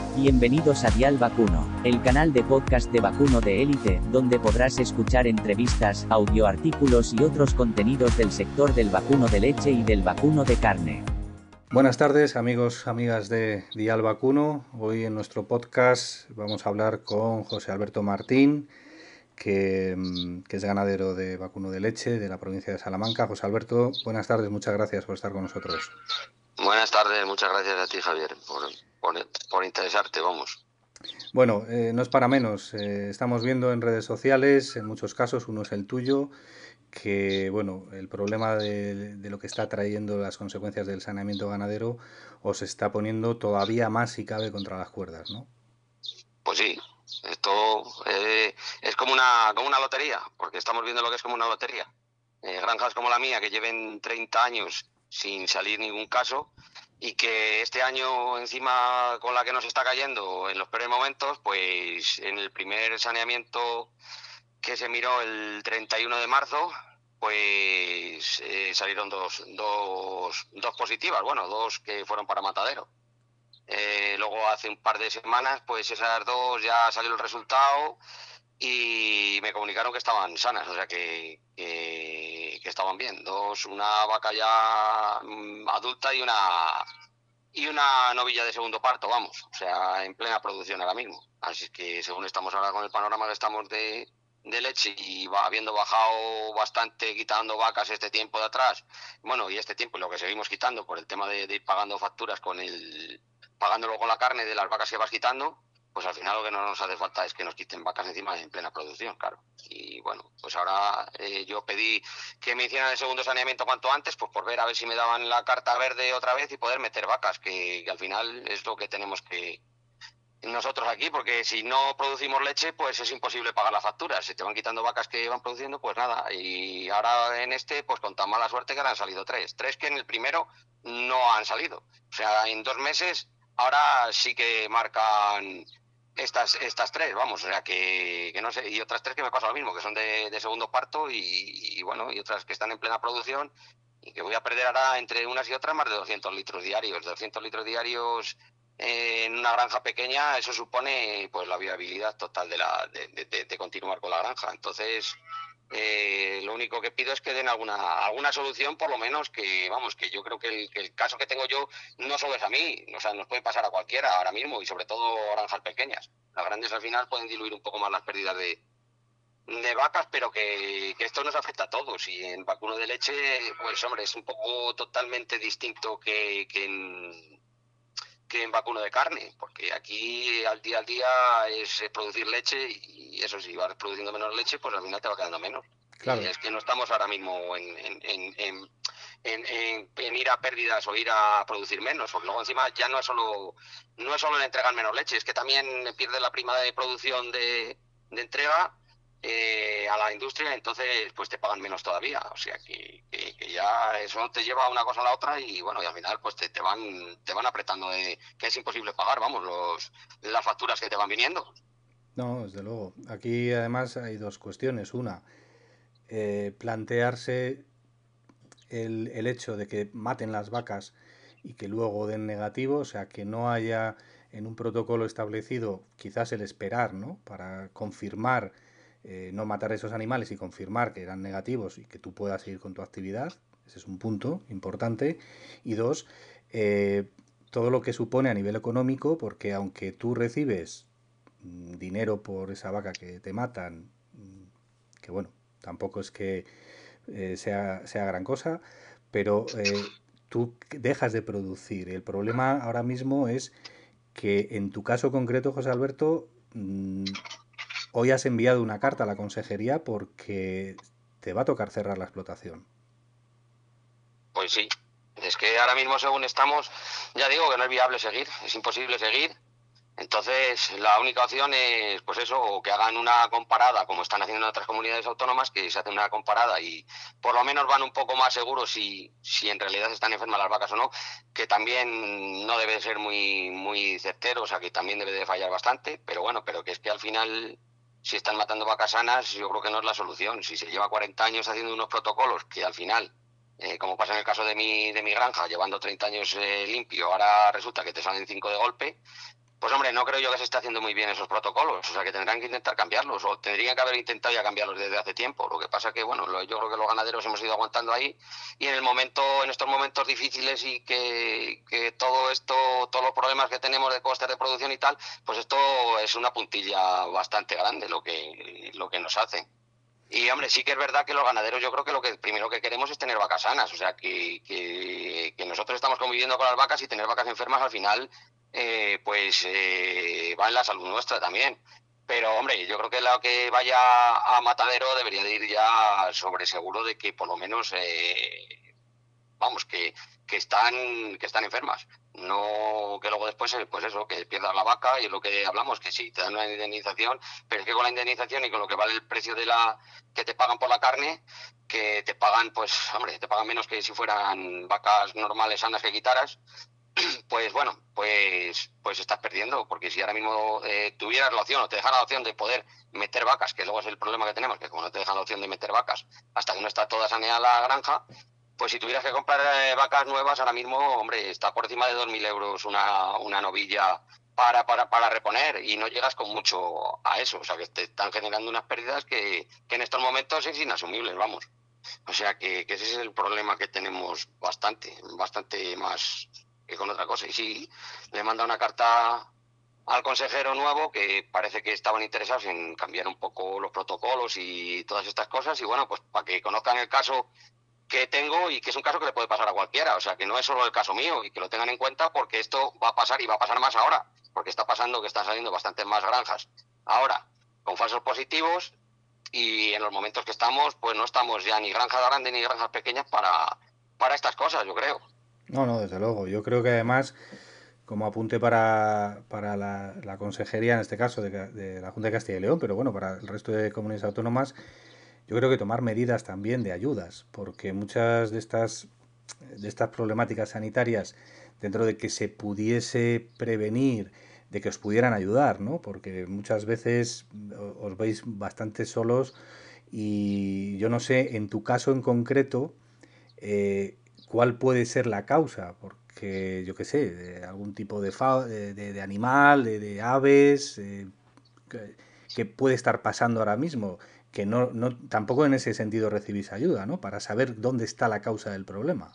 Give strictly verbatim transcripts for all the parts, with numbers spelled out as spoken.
Bienvenidos a Dial Vacuno, el canal de podcast de vacuno de élite, donde podrás escuchar entrevistas, audioartículos y otros contenidos del sector del vacuno de leche y del vacuno de carne. Buenas tardes, amigos, amigas de Dial Vacuno. Hoy en nuestro podcast vamos a hablar con José Alberto Martín, que, que es ganadero de vacuno de leche de la provincia de Salamanca. José Alberto, buenas tardes, muchas gracias por estar con nosotros. Buenas tardes, muchas gracias a ti, Javier, por, por, por interesarte, vamos. Bueno, eh, no es para menos. Eh, estamos viendo en redes sociales, en muchos casos, uno es el tuyo, que bueno, el problema de, de lo que está trayendo las consecuencias del saneamiento ganadero os está poniendo todavía más, si cabe, contra las cuerdas, ¿no? Pues sí, esto eh, es como una, como una lotería, porque estamos viendo lo que es como una lotería. Eh, granjas como la mía, que lleven treinta años sin salir ningún caso, y que este año, encima con la que nos está cayendo en los peores momentos, pues en el primer saneamiento que se miró el treinta y uno de marzo, pues eh, salieron dos, dos, dos positivas, bueno, dos que fueron para matadero. Eh, luego hace un par de semanas, pues esas dos ya salió el resultado y me comunicaron que estaban sanas, o sea que, que, que estaban bien. Dos, una vaca ya mm, adulta y una y una novilla de segundo parto, vamos, o sea, en plena producción ahora mismo. Así que según estamos ahora con el panorama que estamos de, de leche y va habiendo bajado bastante quitando vacas este tiempo de atrás, bueno, y este tiempo y lo que seguimos quitando por el tema de, de ir pagando facturas con el pagándolo con la carne de las vacas que vas quitando, pues al final lo que no nos hace falta es que nos quiten vacas encima en plena producción, claro. Y bueno, pues ahora eh, yo pedí que me hicieran el segundo saneamiento cuanto antes, pues por ver a ver si me daban la carta verde otra vez y poder meter vacas, que, que al final es lo que tenemos que nosotros aquí, porque si no producimos leche, pues es imposible pagar las facturas. Si te van quitando vacas que van produciendo, pues nada. Y ahora en este, pues con tan mala suerte que ahora han salido tres. Tres que en el primero no han salido. O sea, en dos meses ahora sí que marcan estas estas tres, vamos, o sea que, que no sé, y otras tres que me pasa lo mismo, que son de, de segundo parto y, y bueno, y otras que están en plena producción y que voy a perder ahora entre unas y otras más de doscientos litros diarios. doscientos litros diarios eh, en una granja pequeña, eso supone pues la viabilidad total de, la, de, de, de continuar con la granja. Entonces, eh, lo único que pido es que den alguna alguna solución, por lo menos, que vamos, que yo creo que el, que el caso que tengo yo no solo es a mí, o sea, nos puede pasar a cualquiera ahora mismo y sobre todo granjas pequeñas. Las grandes al final pueden diluir un poco más las pérdidas de, de vacas, pero que, que esto nos afecta a todos. Y en vacuno de leche, pues hombre, es un poco totalmente distinto que, que en que en vacuno de carne, porque aquí al día al día es producir leche y eso, si vas produciendo menos leche, pues al final te va quedando menos. Claro. Y es que no estamos ahora mismo en, en, en, en, en, en, en ir a pérdidas o ir a producir menos, porque luego encima ya no es solo no es solo el entregar menos leche, es que también pierde la prima de producción de, de entrega eh, a la industria, entonces pues te pagan menos todavía, o sea que, que, que ya eso te lleva una cosa a la otra y bueno, y al final pues te, te van te van apretando de que es imposible pagar, vamos, los las facturas que te van viniendo. No, desde luego. Aquí además hay dos cuestiones. Una, eh, plantearse el, el hecho de que maten las vacas y que luego den negativo, o sea, que no haya en un protocolo establecido quizás el esperar, ¿no? Para confirmar, eh, no matar esos animales y confirmar que eran negativos y que tú puedas seguir con tu actividad. Ese es un punto importante. Y dos, eh, todo lo que supone a nivel económico, porque aunque tú recibes mm, dinero por esa vaca que te matan, mm, que bueno, tampoco es que eh, sea, sea gran cosa, pero eh, tú dejas de producir. El problema ahora mismo es que en tu caso concreto, José Alberto, mmm, hoy has enviado una carta a la consejería porque te va a tocar cerrar la explotación. Pues sí, es que ahora mismo según estamos, ya digo que no es viable seguir, es imposible seguir. Entonces, la única opción es, pues eso, o que hagan una comparada, como están haciendo en otras comunidades autónomas, que se hacen una comparada y por lo menos van un poco más seguros si, si en realidad están enfermas las vacas o no, que también no debe ser muy, muy certero, o sea, que también debe de fallar bastante, pero bueno, pero que es que al final, si están matando vacas sanas, yo creo que no es la solución. Si se lleva cuarenta años haciendo unos protocolos que al final... Eh, como pasa en el caso de mi, de mi granja, llevando treinta años eh, limpio, ahora resulta que te salen cinco de golpe, Pues hombre, no creo yo que se esté haciendo muy bien esos protocolos, o sea que tendrán que intentar cambiarlos, o tendrían que haber intentado ya cambiarlos desde hace tiempo. Lo que pasa que, bueno, lo, yo creo que los ganaderos hemos ido aguantando ahí, y en el momento, en estos momentos difíciles y que, que todo esto, todos los problemas que tenemos de costes de producción y tal, pues esto es una puntilla bastante grande lo que, lo que nos hace. Y hombre, sí que es verdad que los ganaderos, yo creo que lo que primero que queremos es tener vacas sanas, o sea, que, que, que nosotros estamos conviviendo con las vacas, y tener vacas enfermas al final, eh, pues eh, va en la salud nuestra también. Pero hombre, yo creo que lo que vaya a matadero debería de ir ya sobre seguro de que por lo menos, eh, vamos, que, que están que están enfermas. No que luego después, eh, pues eso, que pierdas la vaca, y es lo que hablamos, que sí, te dan una indemnización, pero es que con la indemnización y con lo que vale el precio de la que te pagan por la carne, que te pagan, pues, hombre, te pagan menos que si fueran vacas normales, sanas, que quitaras, pues bueno, pues pues estás perdiendo, porque si ahora mismo eh, tuvieras la opción, o te dejan la opción de poder meter vacas, que luego es el problema que tenemos, que como no te dejan la opción de meter vacas hasta que no está toda saneada la granja, pues si tuvieras que comprar eh, vacas nuevas ahora mismo, hombre, está por encima de dos mil euros una, una novilla para, para, para reponer, y no llegas con mucho a eso. O sea, que te están generando unas pérdidas que, que en estos momentos es inasumibles, vamos. O sea, que, que ese es el problema que tenemos bastante, bastante más que con otra cosa. Y sí, le manda una carta al consejero nuevo, que parece que estaban interesados en cambiar un poco los protocolos y todas estas cosas, y bueno, pues para que conozcan el caso que tengo, y que es un caso que le puede pasar a cualquiera, o sea, que no es solo el caso mío, y que lo tengan en cuenta, porque esto va a pasar, y va a pasar más ahora, porque está pasando que están saliendo bastantes más granjas ahora con falsos positivos, y en los momentos que estamos, pues no estamos ya ni granjas grandes ni granjas pequeñas para, para estas cosas, yo creo. No, no, desde luego. Yo creo que además, como apunte para, para la, la consejería, en este caso, de, de la Junta de Castilla y León, pero bueno, para el resto de comunidades autónomas, yo creo que tomar medidas también de ayudas, porque muchas de estas, de estas problemáticas sanitarias, dentro de que se pudiese prevenir, de que os pudieran ayudar, ¿no? Porque muchas veces os veis bastante solos, y yo no sé, en tu caso en concreto, eh, cuál puede ser la causa, porque yo qué sé, de algún tipo de, fa de, de, de animal, de, de aves, eh, que, que puede estar pasando ahora mismo, que no, no, tampoco en ese sentido recibís ayuda, ¿no? Para saber dónde está la causa del problema.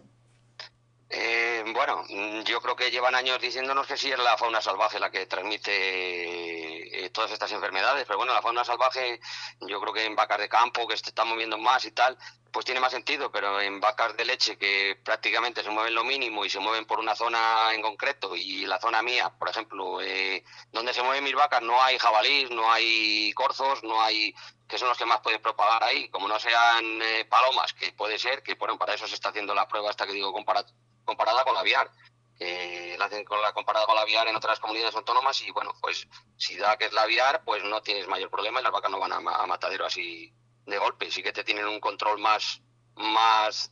Eh, bueno, yo creo que llevan años diciéndonos que sí es la fauna salvaje la que transmite eh, todas estas enfermedades, pero bueno, la fauna salvaje, yo creo que en vacas de campo, que se están moviendo más y tal, pues tiene más sentido, pero en vacas de leche, que prácticamente se mueven lo mínimo y se mueven por una zona en concreto, y la zona mía, por ejemplo, eh, donde se mueven mis vacas, no hay jabalís, no hay corzos, no hay, que son los que más pueden propagar ahí, como no sean eh, palomas, que puede ser, que bueno, para eso se está haciendo la prueba esta que digo comparada comparada con la aviar. Eh, la hacen con la comparada con la aviar en otras comunidades autónomas, y bueno, pues si da que es la aviar, pues no tienes mayor problema, y las vacas no van a, a matadero así de golpe. Sí que te tienen un control más más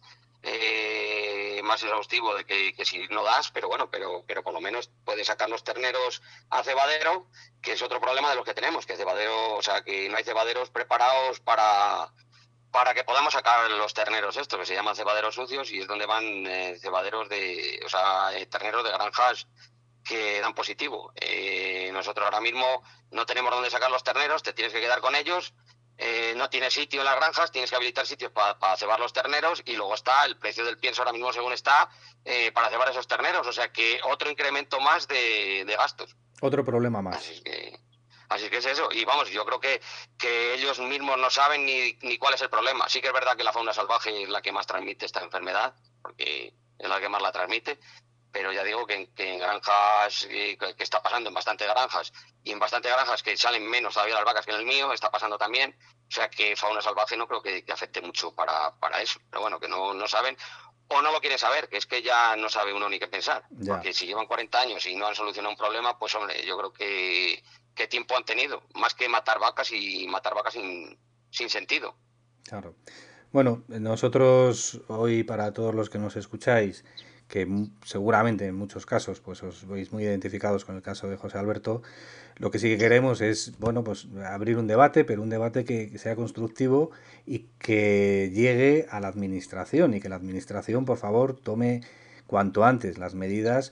eh, más exhaustivo de que, que si no das, pero bueno, pero pero por lo menos puedes sacar los terneros a cebadero, que es otro problema de los que tenemos, que cebadero, o sea, que no hay cebaderos preparados para para que podamos sacar los terneros estos, que se llaman cebaderos sucios, y es donde van eh, cebaderos de, o sea, eh, terneros de granjas que dan positivo. Eh, nosotros ahora mismo no tenemos dónde sacar los terneros, te tienes que quedar con ellos, eh, no tienes sitio en las granjas, tienes que habilitar sitios para pa cebar los terneros, y luego está el precio del pienso ahora mismo según está eh, para cebar esos terneros, o sea que otro incremento más de, de gastos. Otro problema más. Así que... Así que es eso, y vamos, yo creo que, que ellos mismos no saben ni, ni cuál es el problema. Sí que es verdad que la fauna salvaje es la que más transmite esta enfermedad, porque es la que más la transmite, pero ya digo que, que en granjas, eh, que está pasando en bastantes granjas, y en bastantes granjas que salen menos todavía las vacas que en el mío, está pasando también. O sea que fauna salvaje no creo que, que afecte mucho para, para eso, pero bueno, que no, no saben o no lo quieren saber, que es que ya no sabe uno ni qué pensar. Ya. Porque si llevan cuarenta años y no han solucionado un problema, pues hombre, yo creo que qué tiempo han tenido, más que matar vacas, y matar vacas sin, sin sentido. Claro. Bueno, nosotros hoy, para todos los que nos escucháis, que seguramente en muchos casos pues os veis muy identificados con el caso de José Alberto, lo que sí que queremos es, bueno, pues abrir un debate, pero un debate que, que sea constructivo y que llegue a la administración, y que la administración, por favor, tome cuanto antes las medidas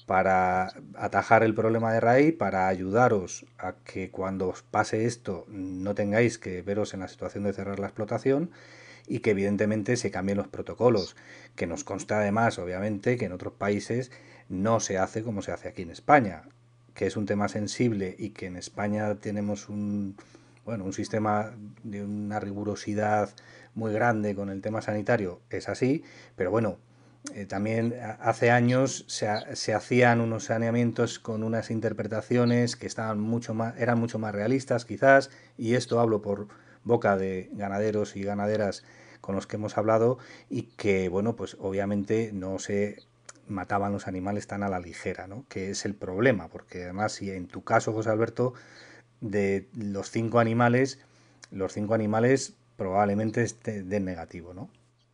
para atajar el problema de raíz, para ayudaros a que cuando os pase esto no tengáis que veros en la situación de cerrar la explotación y que evidentemente se cambien los protocolos, que nos consta además, obviamente, que en otros países no se hace como se hace aquí en España, que es un tema sensible y que en España tenemos un, bueno, un sistema de una rigurosidad muy grande con el tema sanitario, es así, pero bueno, eh, también hace años se, se hacían unos saneamientos con unas interpretaciones que estaban mucho más, eran mucho más realistas quizás, y esto hablo por boca de ganaderos y ganaderas con los que hemos hablado, y que bueno, pues obviamente no se mataban los animales tan a la ligera, ¿no? Que es el problema, porque además si en tu caso, José Alberto, de los cinco animales, los cinco animales probablemente den negativo, ¿no?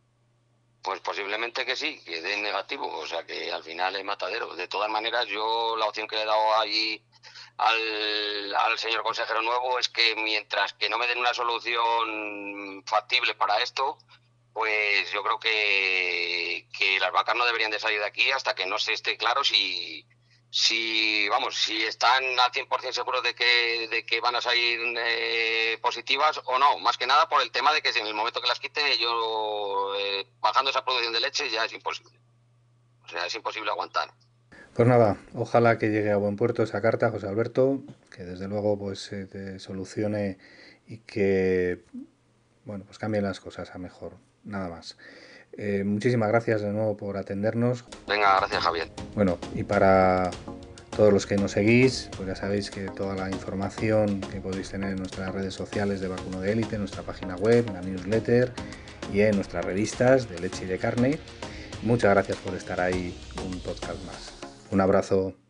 Pues posiblemente que sí, que den negativo, o sea que al final es matadero. De todas maneras, yo la opción que le he dado ahí al, al señor consejero nuevo es que mientras que no me den una solución factible para esto, pues yo creo que, que las vacas no deberían de salir de aquí hasta que no se esté claro si, si vamos, si están al cien por ciento seguros de que, de que van a salir eh, positivas o no. Más que nada por el tema de que si en el momento que las quite yo eh, bajando esa producción de leche ya es imposible. O sea, es imposible aguantar. Pues nada, ojalá que llegue a buen puerto esa carta, José Alberto, que desde luego pues se te solucione y que bueno, pues cambien las cosas a mejor, nada más. Eh, muchísimas gracias de nuevo por atendernos. Venga, gracias, Javier. Bueno, y para todos los que nos seguís, pues ya sabéis que toda la información que podéis tener en nuestras redes sociales de Vacuno de Élite, en nuestra página web, en la newsletter y en nuestras revistas de leche y de carne. Muchas gracias por estar ahí un podcast más. Un abrazo.